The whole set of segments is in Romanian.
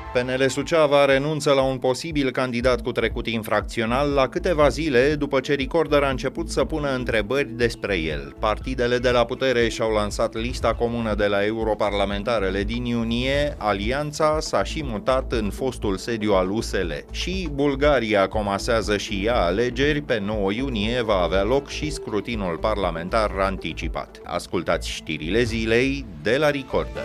PNL Suceava renunță la un posibil candidat cu trecut infracțional la câteva zile după ce Recorder a început să pună întrebări despre el. Partidele de la putere și-au lansat lista comună de la europarlamentarele din iunie, alianța s-a și mutat în fostul sediu al USL. Și Bulgaria comasează și ea alegeri, pe 9 iunie va avea loc și scrutinul parlamentar anticipat. Ascultați știrile zilei de la Recorder.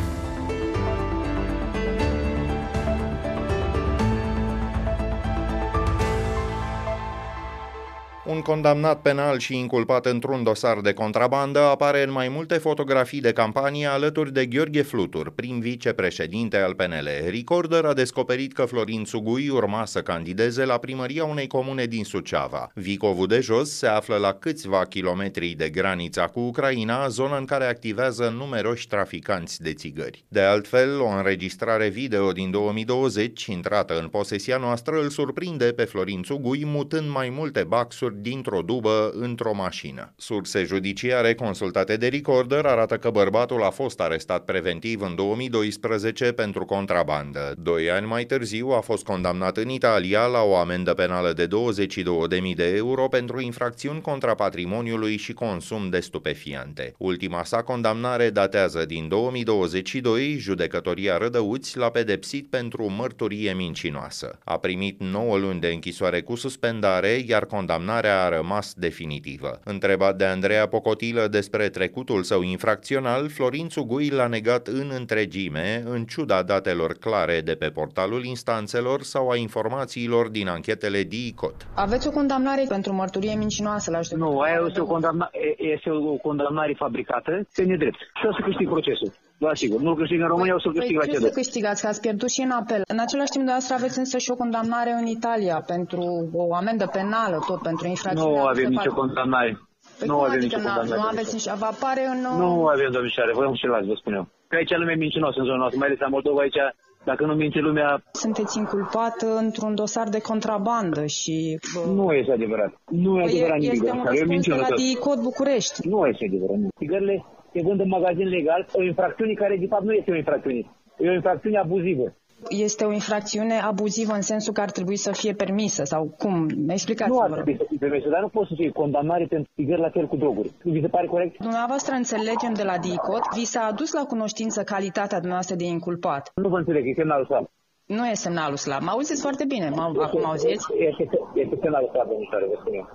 Un condamnat penal și inculpat într-un dosar de contrabandă apare în mai multe fotografii de campanie alături de Gheorghe Flutur, prim vicepreședinte al PNL. Recorder a descoperit că Florin Țugui urma să candideze la primăria unei comune din Suceava. Vicovul de Jos se află la câțiva kilometri de granița cu Ucraina, zonă în care activează numeroși traficanți de țigări. De altfel, o înregistrare video din 2020, intrată în posesia noastră, îl surprinde pe Florin Țugui mutând mai multe baxuri dintr-o dubă într-o mașină. Surse judiciare consultate de Recorder arată că bărbatul a fost arestat preventiv în 2012 pentru contrabandă. 2 ani mai târziu a fost condamnat în Italia la o amendă penală de 22.000 de euro pentru infracțiuni contra patrimoniului și consum de stupefiante. Ultima sa condamnare datează din 2022, judecătoria Rădăuți l-a pedepsit pentru mărturie mincinoasă. A primit 9 luni de închisoare cu suspendare, iar condamnarea a rămas definitivă. Întrebat de Andreea Pocotilă despre trecutul său infracțional, Florin Țugui l-a negat în întregime, în ciuda datelor clare de pe portalul instanțelor sau a informațiilor din anchetele DICOT. Aveți o condamnare pentru mărturie mincinoasă la judecătorie? Nu, aia este o condamnare fabricată, pe nedrept. Și o să câștig procesul. Da, sigur. Nu-l câștig în România, o să-l câștig la ce să câștigați? Că ați pierdut și în apel. În același timp, dumneavoastră aveți însă și o condamnare în Italia pentru o amendă penală, tot pentru infracțiune. Nu avem nicio condamnare. Nu avem nicio condamnare. Nu aveți nici... Va apare în... Nu avem, domnișoare. Vă șelați, vă spun eu. Că aici lume mincinos în zona noastră, mai ales la Moldova aici. Dacă nu mince lumea... Sunteți inculpat într-un dosar de contrabandă și... Nu este adevărat. Nu e adevărat nimic. Este un răspuns de la DICOT București. Nu este adevărat. Țigările se vând în magazin legal, o infracțiune care de fapt nu este o infracțiune. E o infracțiune abuzivă. Este o infracțiune abuzivă în sensul că ar trebui să fie permisă sau cum? Explicați-vă. Nu ar trebui să fie permisă, dar nu poți să fie condamnare pentru țigări la fel cu droguri. Vi se pare corect? Dumneavoastră înțelegem de la DICOT, vi s-a adus la cunoștință calitatea dumneavoastră de inculpat. Nu vă înțeleg, e semnalul slab. Nu e semnalul slab. Mă auziți foarte bine. Acum auziți? Este semnalul slab, domnișoare, vă spun eu.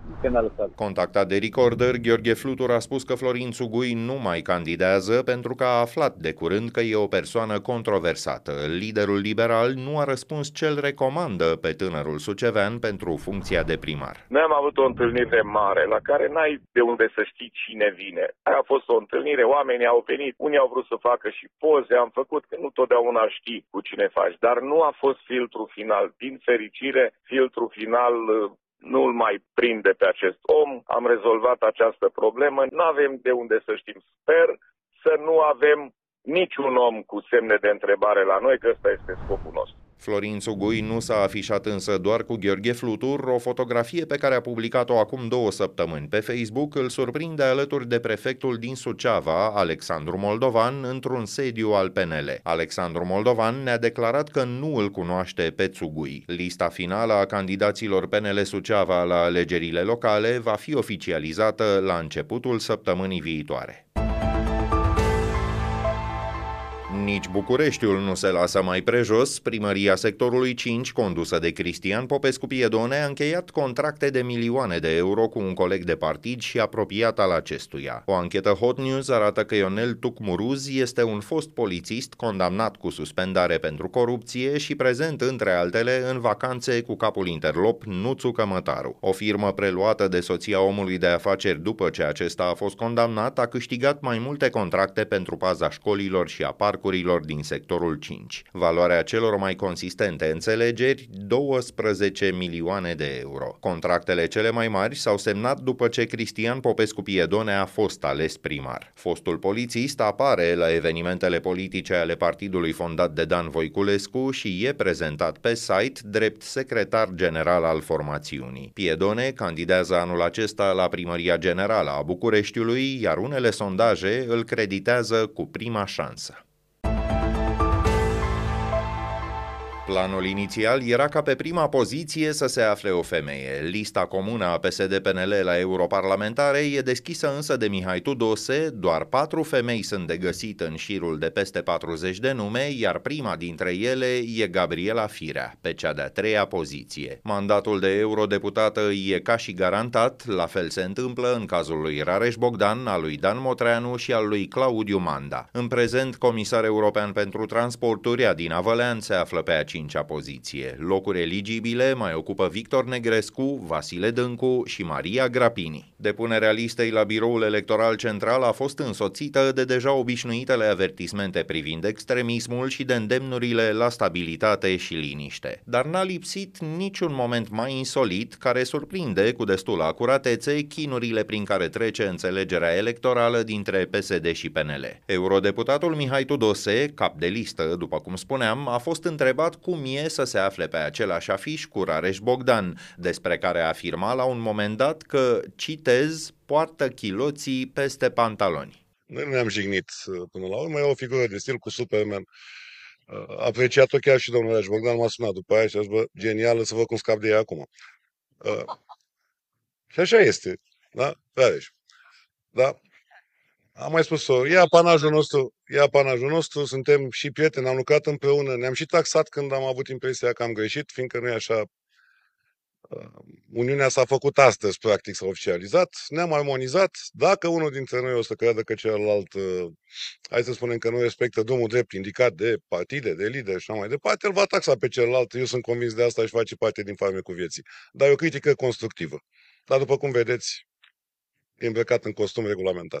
Contactat de Recorder, Gheorghe Flutur a spus că Florin Țugui nu mai candidează pentru că a aflat de curând că e o persoană controversată. Liderul liberal nu a răspuns ce îl recomandă pe tânărul sucevean pentru funcția de primar. Noi am avut o întâlnire mare la care n-ai de unde să știi cine vine. Aia a fost o întâlnire, oamenii au venit, unii au vrut să facă și poze, am făcut, că nu totdeauna știi cu cine faci, dar nu a fost filtru final. Din fericire, filtru final nu-l mai prinde pe acest om, am rezolvat această problemă, nu avem de unde să știm. Sper să nu avem niciun om cu semne de întrebare la noi, că ăsta este scopul nostru. Florin Țugui nu s-a afișat însă doar cu Gheorghe Flutur. O fotografie pe care a publicat-o acum 2 săptămâni pe Facebook îl surprinde alături de prefectul din Suceava, Alexandru Moldovan, într-un sediu al PNL. Alexandru Moldovan ne-a declarat că nu îl cunoaște pe Țugui. Lista finală a candidaților PNL Suceava la alegerile locale va fi oficializată la începutul săptămânii viitoare. Nici Bucureștiul nu se lasă mai prejos. Primăria sectorului 5, condusă de Cristian Popescu Piedone, a încheiat contracte de milioane de euro cu un coleg de partid și apropiat al acestuia. O anchetă Hot News arată că Ionel Tucmuruz este un fost polițist condamnat cu suspendare pentru corupție și prezent, între altele, în vacanțe cu capul interlop Nuțu Cămătaru. O firmă preluată de soția omului de afaceri după ce acesta a fost condamnat a câștigat mai multe contracte pentru paza școlilor și a parcurilor din sectorul 5. Valoarea celor mai consistente înțelegeri, 12 milioane de euro. Contractele cele mai mari s-au semnat după ce Cristian Popescu Piedone a fost ales primar. Fostul polițist apare la evenimentele politice ale partidului fondat de Dan Voiculescu și e prezentat pe site drept secretar general al formațiunii. Piedone candidează anul acesta la primăria generală a Bucureștiului, iar unele sondaje îl creditează cu prima șansă. Planul inițial era ca pe prima poziție să se afle o femeie. Lista comună a PSD-PNL la europarlamentare e deschisă însă de Mihai Tudose, doar 4 femei sunt de găsit în șirul de peste 40 de nume, iar prima dintre ele e Gabriela Firea, pe cea de-a 3-a poziție. Mandatul de eurodeputată e ca și garantat, la fel se întâmplă în cazul lui Rareș Bogdan, al lui Dan Motreanu și al lui Claudiu Manda. În prezent, comisar european pentru transporturi Adina Vălean se află pe a 5-a poziție. Locuri eligibile mai ocupă Victor Negrescu, Vasile Dâncu și Maria Grapini. Depunerea listei la biroul electoral central a fost însoțită de deja obișnuitele avertismente privind extremismul și de îndemnurile la stabilitate și liniște. Dar n-a lipsit niciun moment mai insolit care surprinde cu destulă acuratețe chinurile prin care trece înțelegerea electorală dintre PSD și PNL. Eurodeputatul Mihai Tudose, cap de listă, după cum spuneam, a fost întrebat cum e să se afle pe același afiș cu Rareș Bogdan, despre care a afirmat la un moment dat că, citez, poartă chiloții peste pantaloni. Noi nu ne-am jignit până la urmă, e o figură de stil cu Superman. Apreciat-o chiar și domnul Rareș Bogdan, m-a sunat după aia și a zis, bă, genială, să văd cum scap de ea acum. Și așa este, da? Rareș. Da? Am mai spus-o, e apanajul nostru, suntem și prieteni, am lucrat împreună, ne-am și taxat când am avut impresia că am greșit, fiindcă nu e așa. Uniunea s-a făcut astăzi, practic s-a oficializat, ne-am armonizat. Dacă unul dintre noi o să creadă că celălalt, hai să spunem că nu respectă drumul drept indicat de partide, de lideri și așa mai departe, îl va taxa pe celălalt, eu sunt convins de asta și face parte din farmecul vieții. Dar e o critică constructivă. Dar după cum vedeți, e îmbrăcat în costum regulamentar.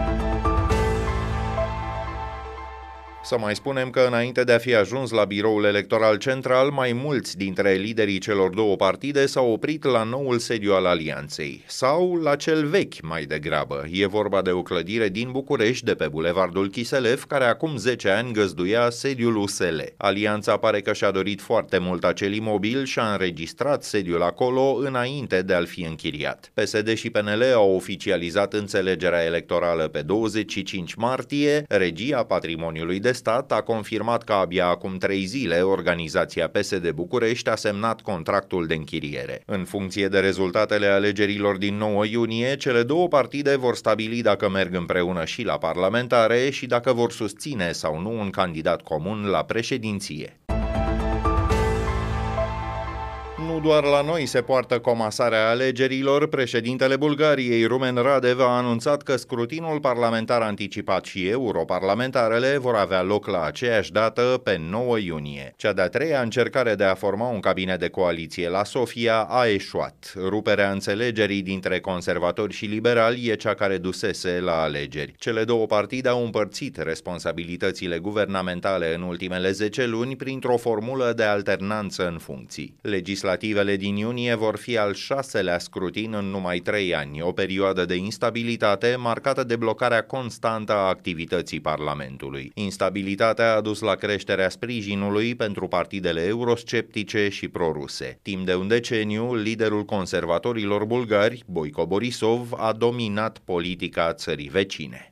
Să mai spunem că înainte de a fi ajuns la biroul electoral central, mai mulți dintre liderii celor două partide s-au oprit la noul sediu al alianței, sau la cel vechi mai degrabă. E vorba de o clădire din București, de pe Bulevardul Chiselev, care acum 10 ani găzduia sediul USL. Alianța pare că și-a dorit foarte mult acel imobil și a înregistrat sediul acolo înainte de a-l fi închiriat. PSD și PNL au oficializat înțelegerea electorală pe 25 martie, regia patrimoniului de stat a confirmat că abia acum 3 zile organizația PSD București a semnat contractul de închiriere. În funcție de rezultatele alegerilor din 9 iunie, cele două partide vor stabili dacă merg împreună și la parlamentare și dacă vor susține sau nu un candidat comun la președinție. Nu doar la noi se poartă comasarea alegerilor, președintele Bulgariei, Rumen Radev, a anunțat că scrutinul parlamentar anticipat și europarlamentarele vor avea loc la aceeași dată, pe 9 iunie. Cea de-a 3-a încercare de a forma un cabinet de coaliție la Sofia a eșuat. Ruperea înțelegerii dintre conservatori și liberali e cea care dusese la alegeri. Cele două partide au împărțit responsabilitățile guvernamentale în ultimele 10 luni printr-o formulă de alternanță în funcții. Legislativele din iunie vor fi al 6-lea scrutin în numai 3 ani, o perioadă de instabilitate marcată de blocarea constantă a activității Parlamentului. Instabilitatea a dus la creșterea sprijinului pentru partidele eurosceptice și proruse. Timp de un deceniu, liderul conservatorilor bulgari, Boico Borisov, a dominat politica țării vecine.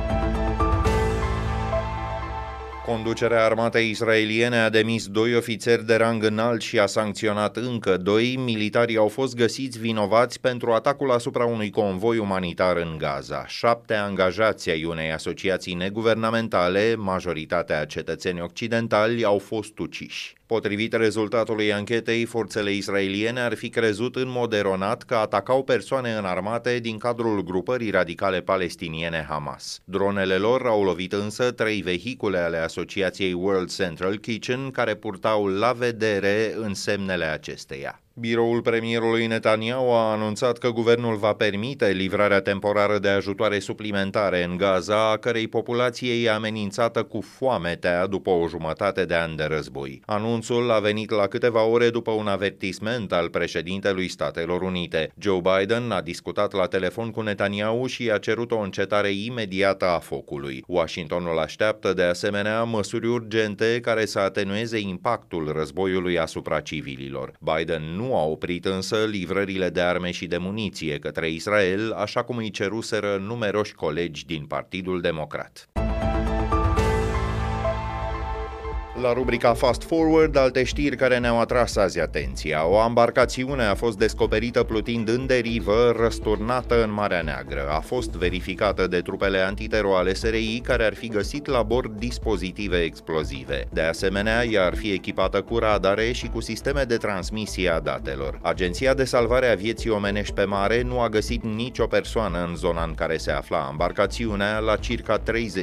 Conducerea armatei israeliene a demis 2 ofițeri de rang înalt și a sancționat încă 2. Militarii au fost găsiți vinovați pentru atacul asupra unui convoi umanitar în Gaza. 7 angajați ai unei asociații neguvernamentale, majoritatea cetățeni occidentali, au fost uciși. Potrivit rezultatului anchetei, forțele israeliene ar fi crezut în mod eronat că atacau persoane înarmate din cadrul grupării radicale palestiniene Hamas. Dronele lor au lovit însă 3 vehicule ale asociației World Central Kitchen care purtau la vedere însemnele acesteia. Biroul premierului Netanyahu a anunțat că guvernul va permite livrarea temporară de ajutoare suplimentare în Gaza, a cărei populație e amenințată cu foametea după o jumătate de an de război. Anunțul a venit la câteva ore după un avertisment al președintelui Statelor Unite. Joe Biden a discutat la telefon cu Netanyahu și a cerut o încetare imediată a focului. Washingtonul așteaptă de asemenea măsuri urgente care să atenueze impactul războiului asupra civililor. Biden nu a oprit însă livrările de arme și de muniție către Israel, așa cum îi ceruseră numeroși colegi din Partidul Democrat. La rubrica Fast Forward, alte știri care ne-au atras azi atenția. O ambarcațiune a fost descoperită plutind în derivă, răsturnată în Marea Neagră. A fost verificată de trupele antitero ale SRI, care ar fi găsit la bord dispozitive explozive. De asemenea, ea ar fi echipată cu radare și cu sisteme de transmisie a datelor. Agenția de salvare a vieții omenești pe mare nu a găsit nicio persoană în zona în care se afla ambarcațiunea, la circa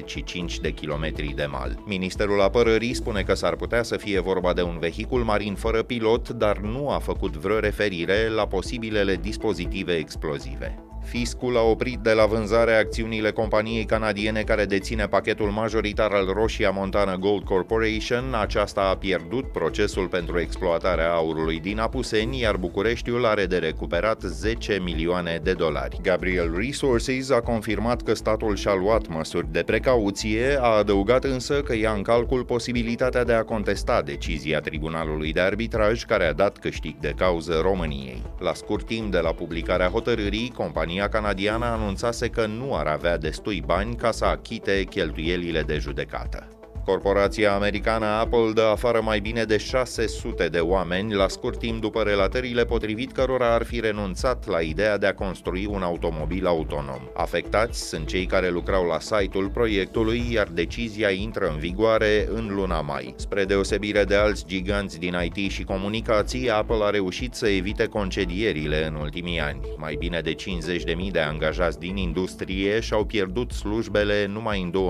35 de kilometri de mal. Ministerul Apărării spune că s-ar putea să fie vorba de un vehicul marin fără pilot, dar nu a făcut vreo referire la posibilele dispozitive explozive. Fiscul a oprit de la vânzare acțiunile companiei canadiene care deține pachetul majoritar al Roșia Montana Gold Corporation. Aceasta a pierdut procesul pentru exploatarea aurului din Apuseni, iar Bucureștiul are de recuperat 10 milioane de dolari. Gabriel Resources a confirmat că statul și-a luat măsuri de precauție, a adăugat însă că ia în calcul posibilitatea de a contesta decizia Tribunalului de Arbitraj, care a dat câștig de cauză României. La scurt timp de la publicarea hotărârii, compania canadiană anunțase că nu ar avea destui bani ca să achite cheltuielile de judecată. Corporația americană Apple dă afară mai bine de 600 de oameni la scurt timp după relatările potrivit cărora ar fi renunțat la ideea de a construi un automobil autonom. Afectați sunt cei care lucrau la site-ul proiectului, iar decizia intră în vigoare în luna mai. Spre deosebire de alți giganți din IT și comunicații, Apple a reușit să evite concedierile în ultimii ani. Mai bine de 50.000 de angajați din industrie și-au pierdut slujbele numai în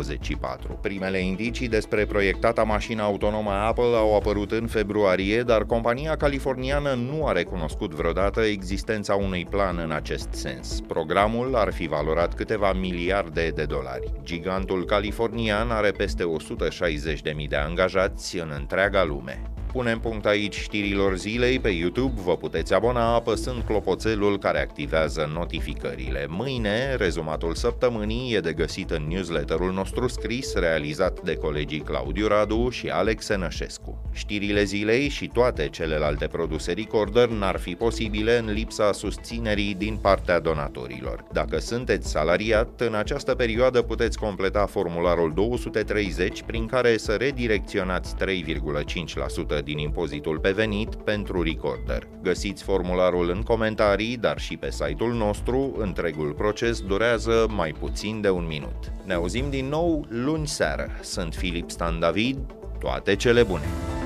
2024. Primele indicii despre proiectata mașină autonomă Apple au apărut în februarie, dar compania californiană nu a recunoscut vreodată existența unui plan în acest sens. Programul ar fi valorat câteva miliarde de dolari. Gigantul californian are peste 160.000 de angajați în întreaga lume. Punem punct aici știrilor zilei. Pe YouTube vă puteți abona apăsând clopoțelul care activează notificările. Mâine, rezumatul săptămânii e de găsit în newsletterul nostru scris, realizat de colegii Claudiu Radu și Alex Nășescu. Știrile zilei și toate celelalte produse Recorder n-ar fi posibile în lipsa susținerii din partea donatorilor. Dacă sunteți salariat, în această perioadă puteți completa formularul 230, prin care să redirecționați 3,5% din impozitul pe venit pentru Recorder. Găsiți formularul în comentarii, dar și pe site-ul nostru. Întregul proces durează mai puțin de un minut. Ne auzim din nou luni seară. Sunt Filip Stan David. Toate cele bune!